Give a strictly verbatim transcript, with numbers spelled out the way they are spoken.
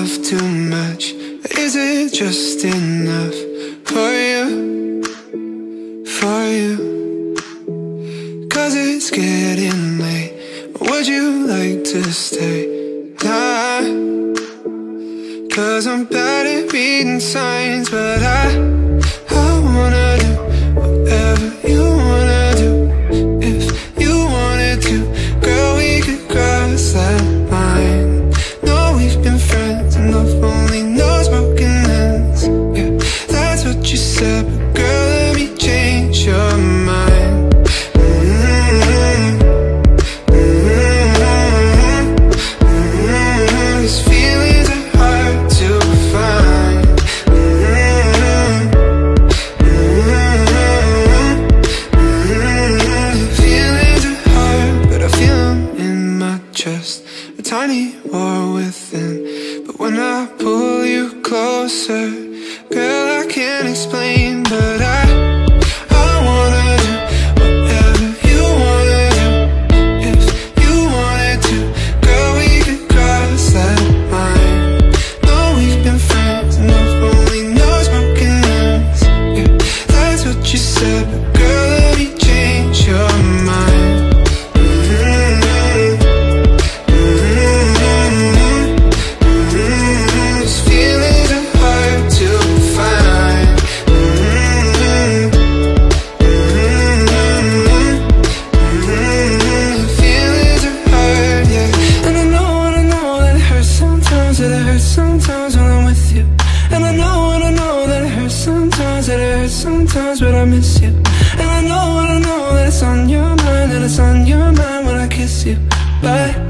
myself too much? Is it just enough for you, for you? Cause it's getting late. Would you like to stay? Nah, cause I'm bad at reading signs, but I, I wanna do whatever you wanna do. If you wanted to, girl, we could cross that line. No, we've been friends enough, only knows broken hands. Yeah, that's what you said, but girl, let me change your mind. Mm-hmm. Mm-hmm. Mm-hmm. These feelings are hard to find. Mm-hmm. Mm-hmm. Mm-hmm. Feelings are hard, but I feel them in my chest. A tiny war within, but when I pull you closer, girl, I can't explain, but I, I wanna do whatever you wanna do. If you wanted to, girl, we could cross that line. No, we've been friends enough, only knows broken hands. Yeah, that's what you said, but girl, let me change your mind. Mm-hmm. Mm-hmm. Mm-hmm. These feelings are hard to find. Mm-hmm. Mm-hmm. Mm-hmm. Feelings are hard, yeah. And I know, and I know that it hurts sometimes, that it hurts sometimes when I'm with you. And I know, and I know that it hurts sometimes, that it hurts sometimes, but I miss you. And I know, and I know that it's on your mind, that it's on your mind when I kiss you. Bye.